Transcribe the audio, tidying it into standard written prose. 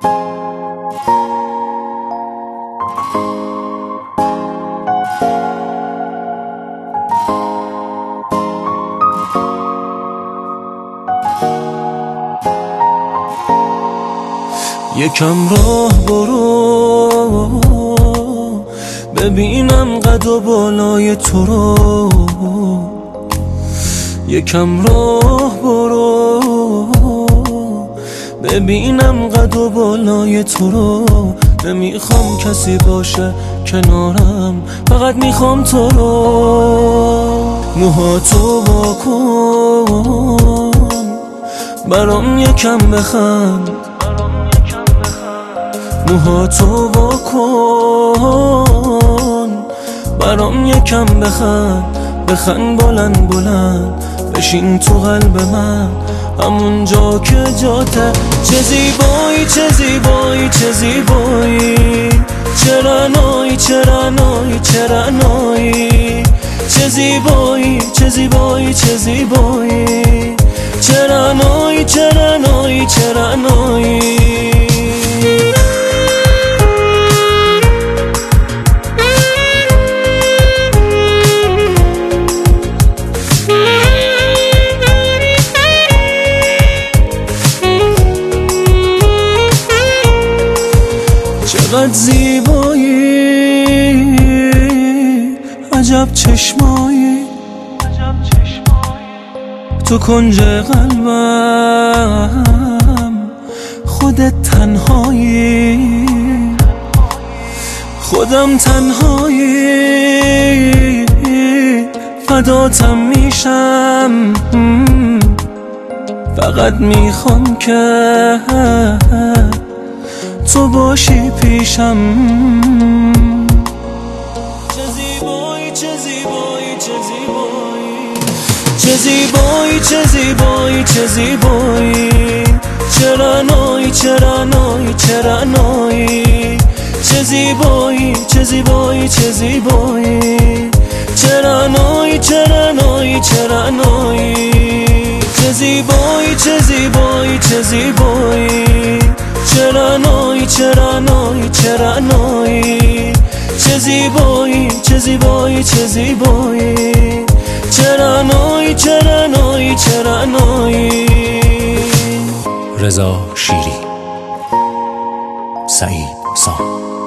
یکم راه برو ببینم قد و بالای تو رو. یکم راه برو ببینم قد و بالای تو رو. نمیخوام کسی باشه کنارم، فقط میخوام تو رو. موهاتو واکن برام یکم بخند، موهاتو واکن برام یکم بخند. بخند بلند بلند بشین تو قلب من، همون جا که جاته. چه زیبایی چه زیبایی چه زیبایی، چه رعنایی چه رعنایی چه رعنایی. چه زیبایی چه زیبایی چه زیبایی، چه رعنایی چه رعنایی چه رعنایی. چقدر زیبایی، عجب چشمایی، تو کنج قلبم خودت تنهایی. خودم تنهایی فداتم میشم، فقط میخوام که تو باشی پیشم. چه زیبایی چه زیبایی چه زیبایی، چه زیبایی چه زیبایی چه زیبایی، چه رعنایی چه رعنایی چه رعنایی. چه زیبایی چه زیبایی چه زیبایی، چه رعنایی چه رعنایی چه رعنایی. چه زیبایی چه زیبایی چه زیبایی، چه رعنایی چه رعنایی چه رعنایی. چه زیبایی چه زیبایی چه زیبایی، چه رعنایی چه رعنایی چه رعنایی. رضا شیری، سعید سام.